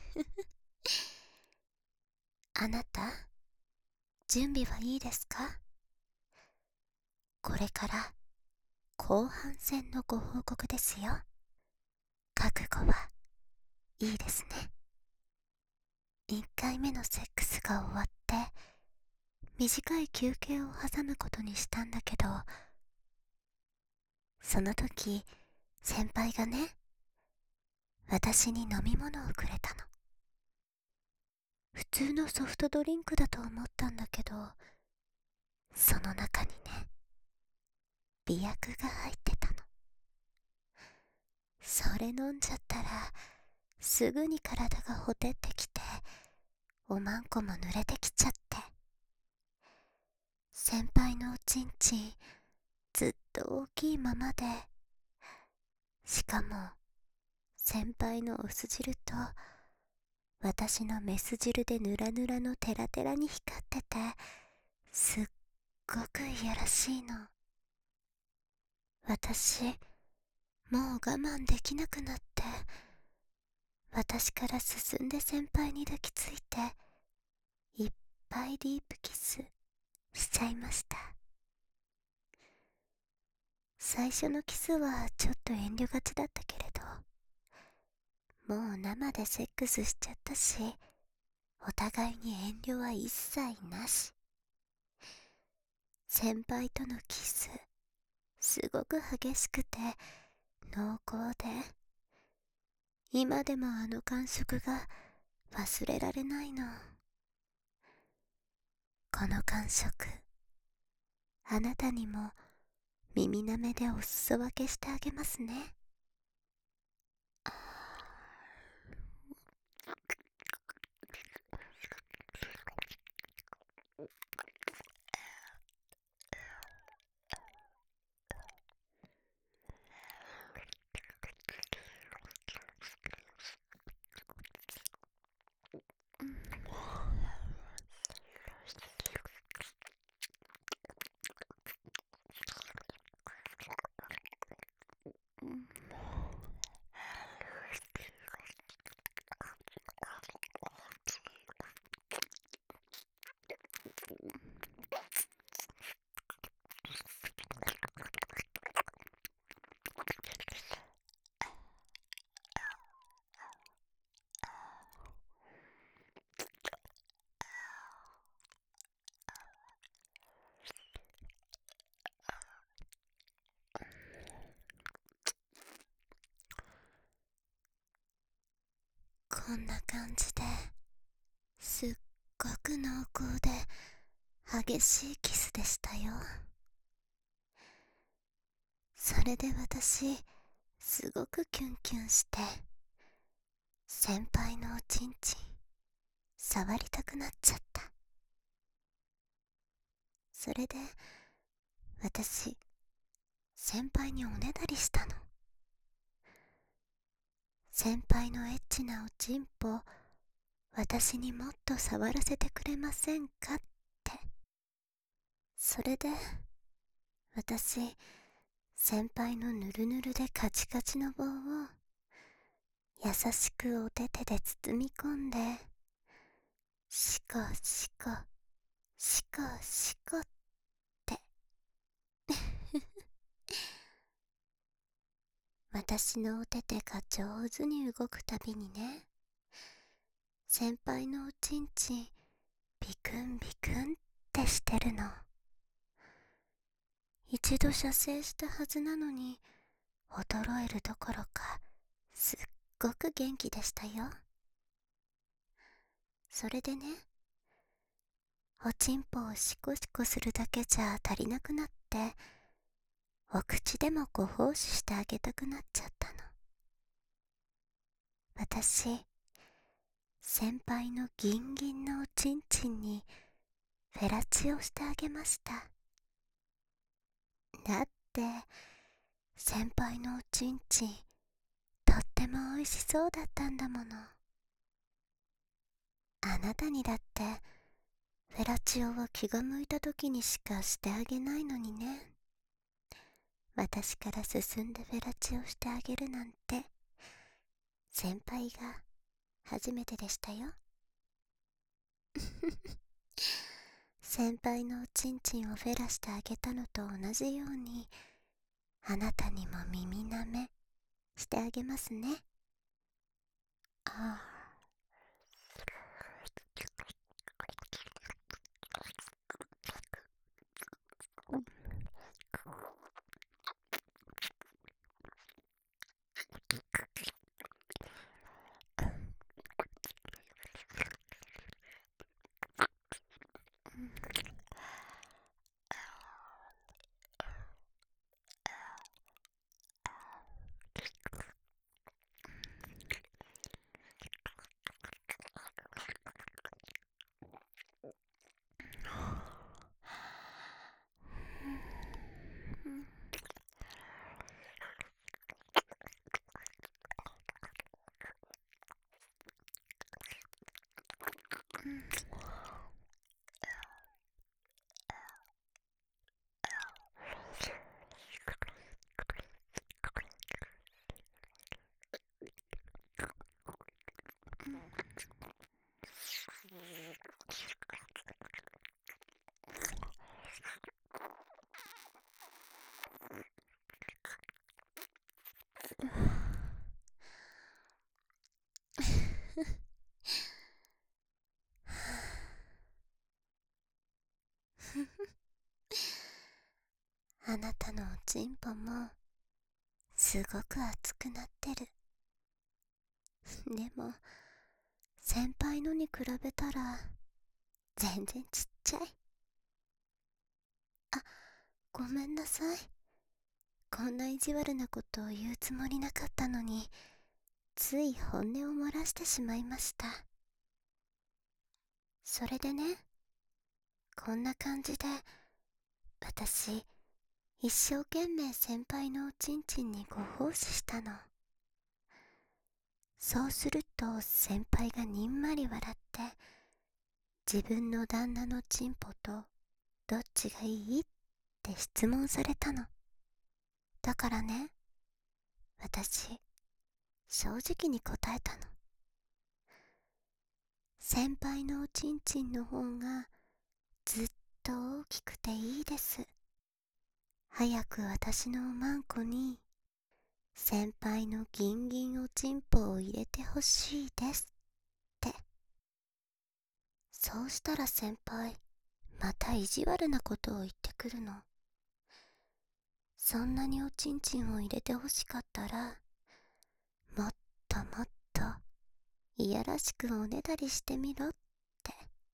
あなた、準備はいいですか？これから後半戦のご報告ですよ。覚悟はいいですね。1回目のセックスが終わって、短い休憩を挟むことにしたんだけど、その時、先輩がね、私に飲み物をくれたの。普通のソフトドリンクだと思ったんだけど、その中にね、美薬が入ってたの。それ飲んじゃったら、すぐに体がほてってきて、おまんこも濡れてきちゃって。先輩のおちんちん、ずっと大きいままで、しかも、先輩のお酢汁と、私のメス汁でヌラヌラのテラテラに光ってて、すっごくいやらしいの。私、もう我慢できなくなって、私から進んで先輩に抱きついて、いっぱいディープキスしちゃいました。最初のキスはちょっと遠慮がちだったけれど、もう生でセックスしちゃったし、お互いに遠慮は一切なし。先輩とのキス、すごく激しくて濃厚で、今でもあの感触が忘れられないの。この感触、あなたにも耳なめでお裾分けしてあげますね。こんな感じですっごく濃厚で激しいキスでしたよ。それで私、すごくキュンキュンして、先輩のおちんちん触りたくなっちゃった。それで私、先輩におねだりしたの。先輩のエッチなおちんぽ、私にもっと触らせてくれませんかって。それで私、先輩のぬるぬるでカチカチの棒を優しくお手手で包み込んで、シコシコシコシコって私のお手手が上手に動くたびにね、先輩のおちんちんビクンビクンってしてるの。一度射精したはずなのに衰えるどころかすっごく元気でしたよ。それでね、おちんぽをシコシコするだけじゃ足りなくなって、お口でもご奉仕してあげたくなっちゃったの。私、先輩のギンギンのおちんちんにフェラチオしてあげました。だって先輩のおちんちんとっても美味しそうだったんだもの。あなたにだってフェラチオは気が向いた時にしかしてあげないのにね。私から進んでフェラチオしてあげるなんて、先輩が初めてでしたよ。先輩のおちんちんをフェラしてあげたのと同じように、あなたにも耳舐めしてあげますね。ああ。あなたのおちんぽもすごく熱くなってる。でも先輩のに比べたら全然ちっちゃい。あ、ごめんなさい。こんな意地悪なことを言うつもりなかったのに、つい本音を漏らしてしまいました。それでね、こんな感じで私一生懸命先輩のおちんちんにご奉仕したの。そうすると先輩がにんまり笑って、自分の旦那のチンポとどっちがいいって質問されたの。だからね、私正直に答えたの。先輩のおちんちんの方がずっと大きくていいです。早く私のおまんこに先輩のギンギンおちんぽを入れてほしいですって。そうしたら先輩また意地悪なことを言ってくるの。そんなにおちんちんを入れてほしかったら、もっともっといやらしくおねだりしてみろって。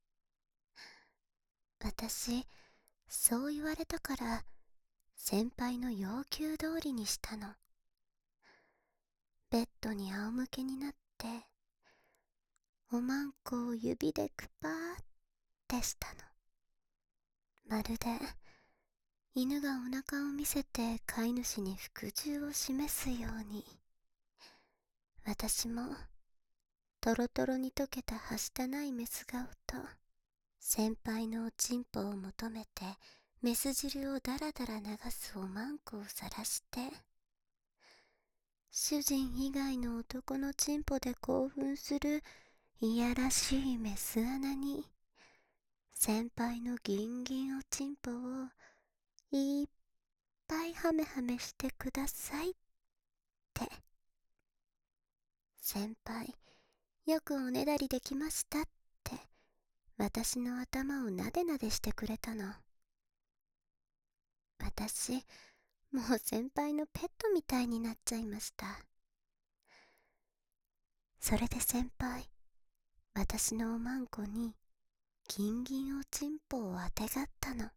私そう言われたから先輩の要求通りにしたの。ベッドに仰向けになっておまんこを指でくぱーってしたの。まるで犬がお腹を見せて飼い主に服従を示すように。私もトロトロに溶けたはしたないメス顔と先輩のおちんぽを求めてメス汁をダラダラ流すおまんこを晒して、主人以外の男のチンポで興奮するいやらしいメス穴に先輩のギンギンおちんぽをいっぱいハメハメしてくださいって。先輩よくおねだりできましたって私の頭をなでなでしてくれたの。私もう先輩のペットみたいになっちゃいました。それで先輩私のおまんこにギンギンおちんぽをあてがったの。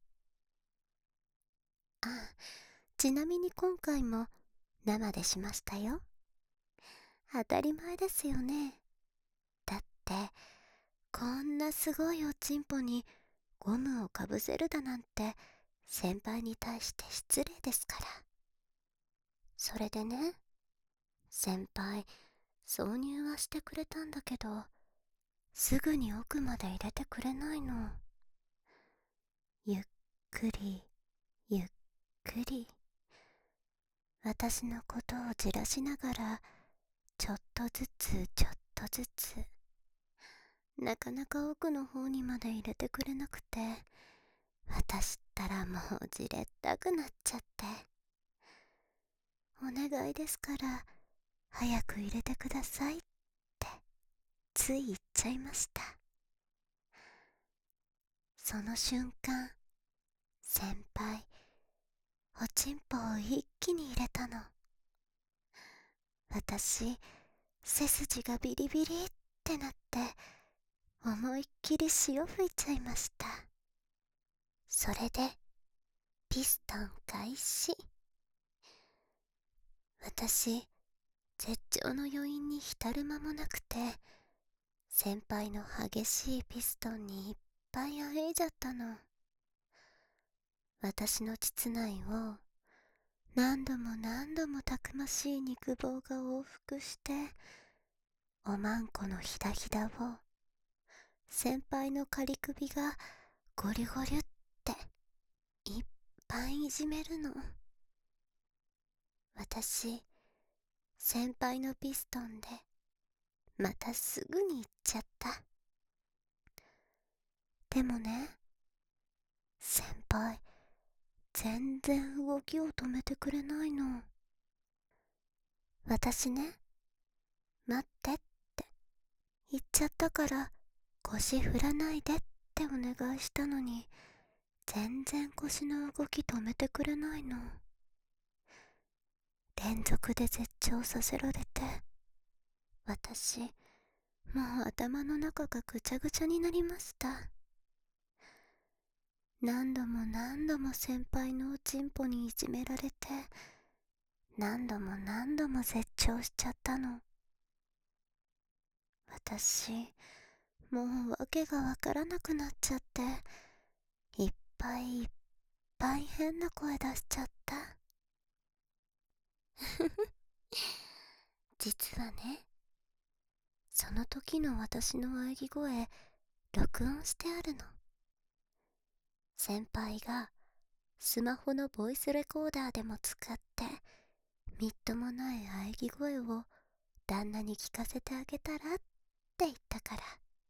あ、ちなみに今回も生でしましたよ。当たり前ですよね。だってこんなすごいおちんぽにゴムをかぶせるだなんて先輩に対して失礼ですから。それでね、先輩挿入はしてくれたんだけどすぐに奥まで入れてくれないの。ゆっくりゆっくり私のことをじらしながらちょっとずつちょっとずつ、なかなか奥の方にまで入れてくれなくて、私ったらもうじれったくなっちゃって、お願いですから早く入れてくださいってつい言っちゃいました。その瞬間、先輩おちんぽを一気に入れたの。私、背筋がビリビリってなって思いっきり潮吹いちゃいました。それでピストン開始。私、絶頂の余韻に浸る間もなくて、先輩の激しいピストンにいっぱいあえいじゃったの。私の膣内を何度も何度もたくましい肉棒が往復して、おまんこのひだひだを先輩の仮首がゴリゴリュっていっぱいいじめるの。私、先輩のピストンでまたすぐに行っちゃった。でもね、先輩全然動きを止めてくれないの。私ね、待ってって言っちゃったから腰振らないでってお願いしたのに、全然腰の動き止めてくれないの。連続で絶頂させられて、私もう頭の中がぐちゃぐちゃになりました。何度も何度も先輩のおちんぽにいじめられて、何度も何度も絶頂しちゃったの。私、もう訳がわからなくなっちゃって、いっぱいいっぱい変な声出しちゃった。実はね、その時の私の喘ぎ声、録音してあるの。先輩がスマホのボイスレコーダーでも使って、みっともない喘ぎ声を旦那に聞かせてあげたらって言ったから。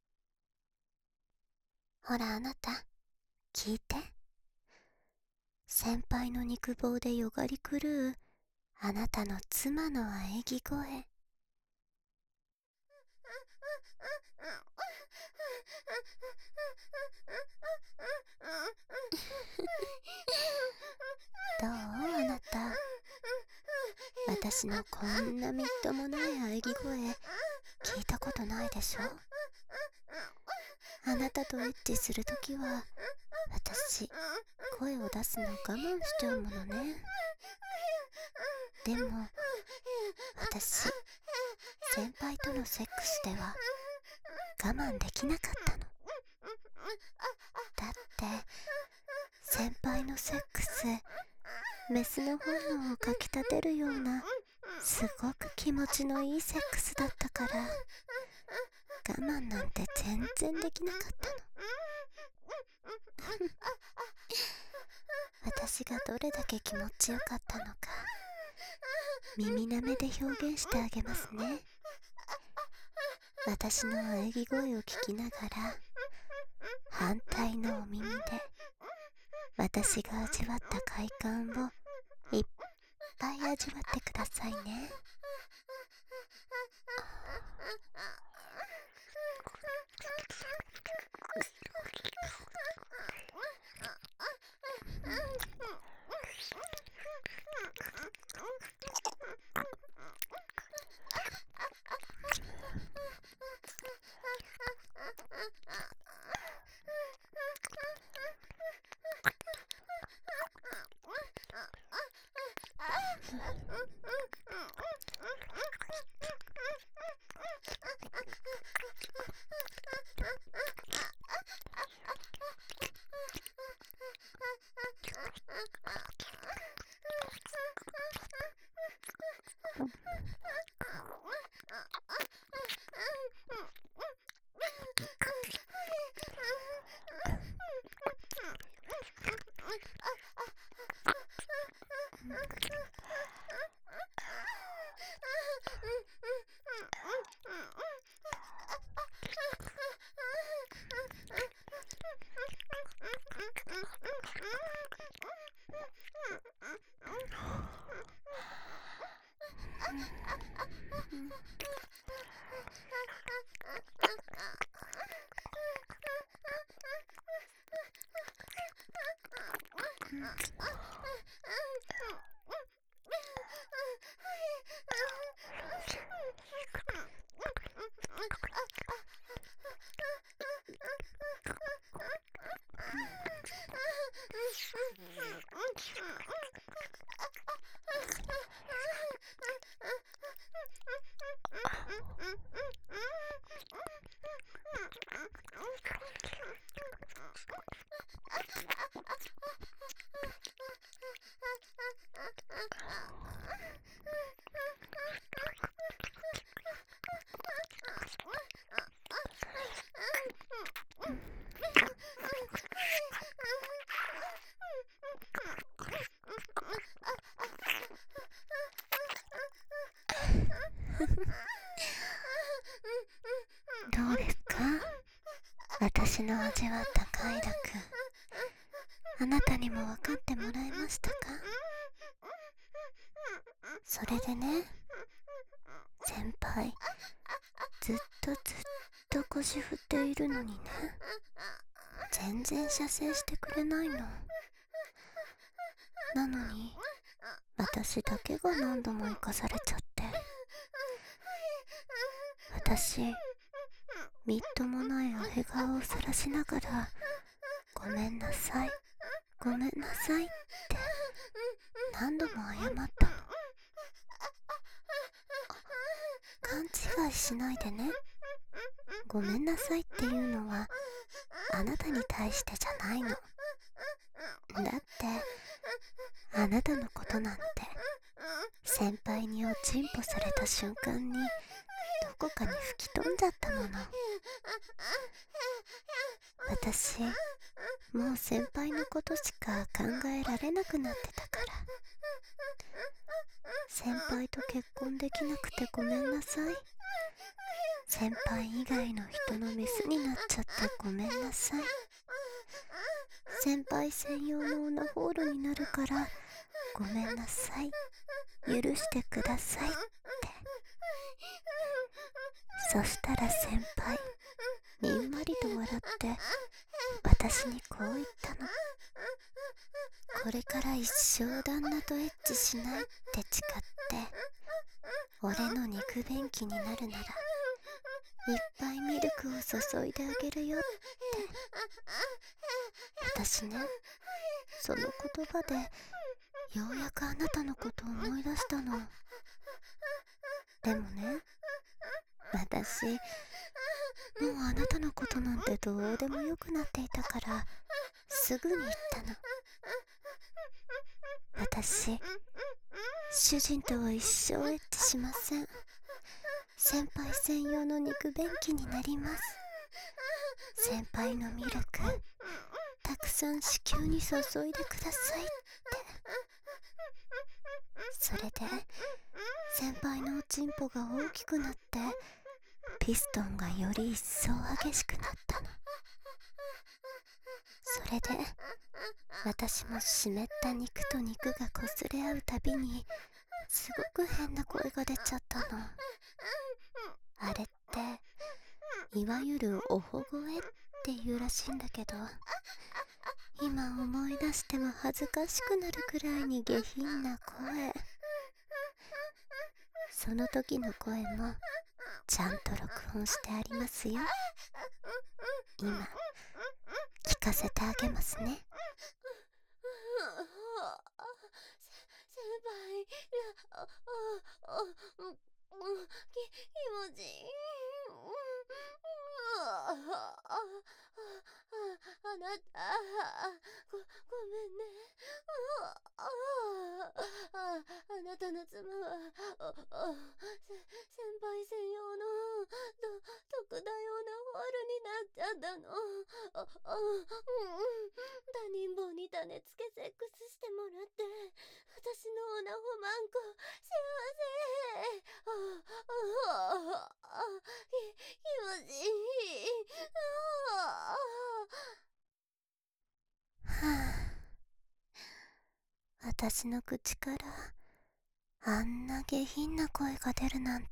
ほらあなた、聞いて。先輩の肉棒でよがり狂うあなたの妻の喘ぎ声。どうあなた、私のこんなみっともない喘ぎ声聞いたことないでしょ。あなたとエッチするときは私声を出すの我慢しちゃうものね。でも私、先輩とのセックスでは我慢できなかったの。だって先輩のセックス、メスの本能をかきたてるようなすごく気持ちのいいセックスだったから、我慢なんて全然できなかったの。私がどれだけ気持ちよかったのか、耳なめで表現してあげますね。私の喘ぎ声を聞きながら、反対のお耳で私が味わった快感をいっぱい味わってくださいね。 どうですか？私の味は高いだく。あなたにも分かってもらえましたか？それでね、先輩、ずっと腰振っているのにね、全然射精してくれないの。なのに、私だけが何度も生かされちゃって。私、みっともないおへ顔をさらしながら、ごめんなさい、ごめんなさいって何度も謝ったの。勘違いしないでね。ごめんなさいっていうのはあなたに対してじゃないの。だってあなたのことなんて先輩におちんぽされた瞬間にどこかに吹き飛んじゃったもの。私もう先輩のことしか考えられなくなってたから。先輩と結婚できなくてごめんなさい。先輩以外の人のメスになっちゃってごめんなさい。先輩専用のオナホールになるからごめんなさい。許してくださいって。そしたら先輩にんまりと笑って私にこう言ったの。これから一生旦那とエッチしないって誓って俺の肉便器になるならいっぱいミルクを注いであげるよって。私ね、その言葉でようやくあなたのことを思い出したの。でもね、私もうあなたのことなんてどうでもよくなっていたからすぐに言ったの。私主人とは一生エッチしません。先輩専用の肉便器になります。先輩のミルクたくさん子宮に注いでくださいって。それで先輩のおちんぽが大きくなってピストンがより一層激しくなったの。それで私も湿った肉と肉が擦れ合うたびにすごく変な声が出ちゃったの。あれっていわゆるおほ声っていうらしいんだけど、今思い出しても恥ずかしくなるくらいに下品な声。その時の声もちゃんと録音してありますよ。今聞かせてあげますね。先輩、気持ちいい。あなた、ごめんね。あなたの妻は先輩専用の特大オナホールになっちゃったの。他人棒に種つけセックスしてもらって私のオナホマンコ幸せ。気持ちいい。はあ、私の口からあんな下品な声が出るなんて。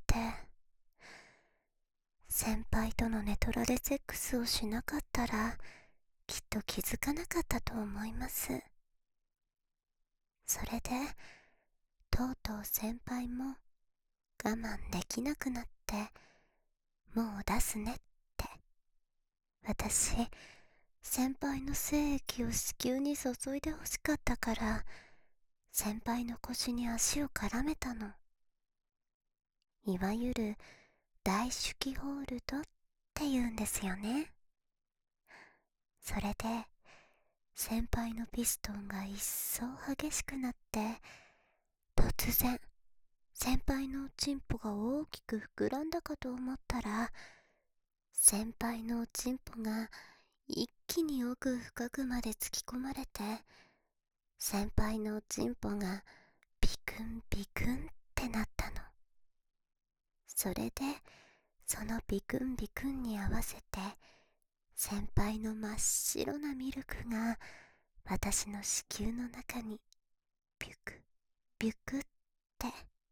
先輩との寝取られセックスをしなかったらきっと気づかなかったと思います。それでとうとう先輩も我慢できなくなってもう出すねって。私先輩の精液を子宮に注いでほしかったから先輩の腰に足を絡めたの。いわゆる大手記ホールドって言うんですよね。それで先輩のピストンが一層激しくなって突然先輩のおちんぽが大きく膨らんだかと思ったら先輩のおちんぽが一気に奥深くまで突き込まれて先輩のおちんぽがビクンビクンってなったの。それでそのビクンビクンに合わせて先輩の真っ白なミルクが私の子宮の中にビュクビュクって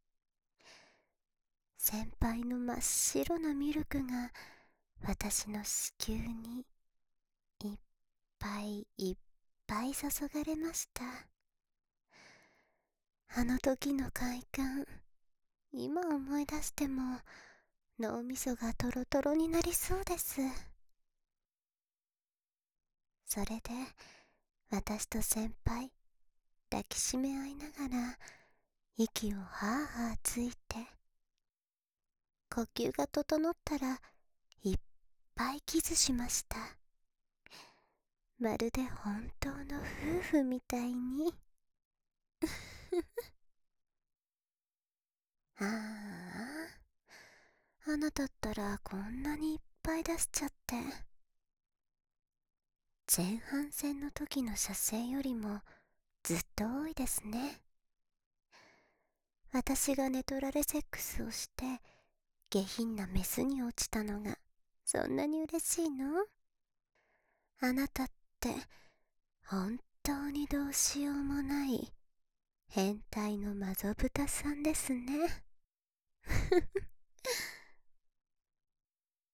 先輩の真っ白なミルクが私の子宮にいっぱいいっぱい注がれました。あの時の快感、今思い出しても脳みそがトロトロになりそうです。それで私と先輩抱きしめ合いながら息をはあはあついて、呼吸が整ったらいっぱいキスしました。まるで本当の夫婦みたいに。ああ、あなたったらこんなにいっぱい出しちゃって。前半戦の時の射精よりもずっと多いですね。私が寝取られセックスをして下品なメスに落ちたのがそんなに嬉しいの？あなたって本当にどうしようもない変態のマゾブタさんですね。